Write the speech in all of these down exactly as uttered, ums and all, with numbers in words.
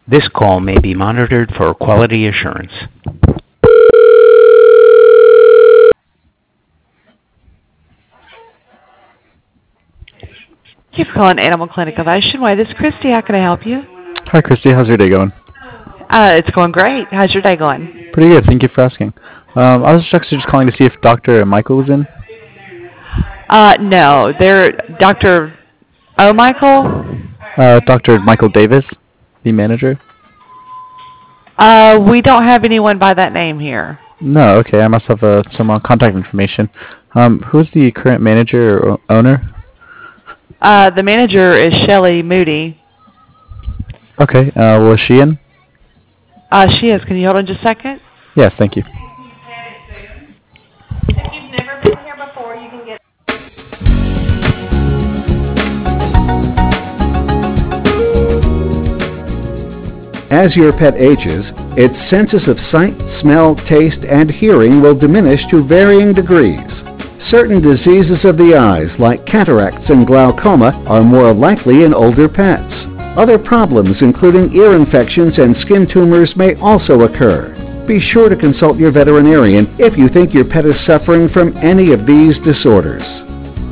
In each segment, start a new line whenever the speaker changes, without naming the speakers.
This call may be monitored for quality assurance.
Thank you for calling Animal Clinic of Oceanway. This is Christy. How can I help you?
Hi, Christy. How's your day going?
Uh, it's going great. How's your day going?
Pretty good. Thank you for asking. Um, I was actually just calling to see if Doctor Michael was in.
Uh, no, they're Doctor O. Michael.
Uh, Doctor Michael Davis, the manager.
Uh, we don't have anyone by that name here.
No. Okay. I must have uh, some uh, contact information. Um, who's the current manager or o- owner?
Uh, the manager is Shelley Moody.
Okay. Uh, was she in?
Uh, she is. Can you hold on just a second?
Yes. Thank you.
If you've never been here before, you can get.
As your pet ages, its senses of sight, smell, taste, and hearing will diminish to varying degrees. Certain diseases of the eyes, like cataracts and glaucoma, are more likely in older pets. Other problems, including ear infections and skin tumors, may also occur. Be sure to consult your veterinarian if you think your pet is suffering from any of these disorders.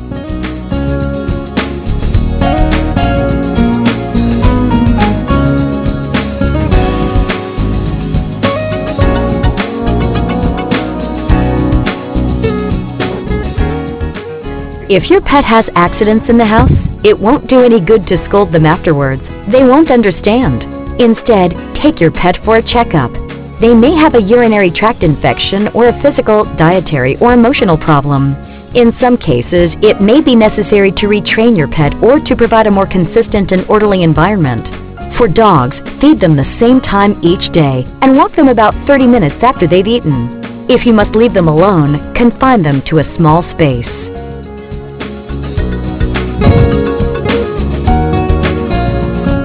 If your pet has accidents in the house, it won't do any good to scold them afterwards. They won't understand. Instead, take your pet for a checkup. They may have a urinary tract infection or a physical, dietary, or emotional problem. In some cases, it may be necessary to retrain your pet or to provide a more consistent and orderly environment. For dogs, feed them the same time each day and walk them about thirty minutes after they've eaten. If you must leave them alone, confine them to a small space.